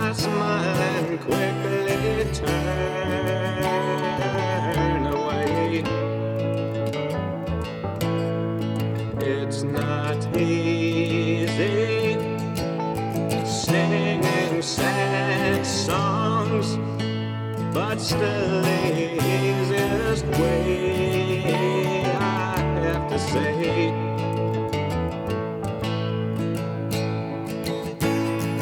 I smile and quickly turn away. It's not easy singing sad songs, but still the easiest way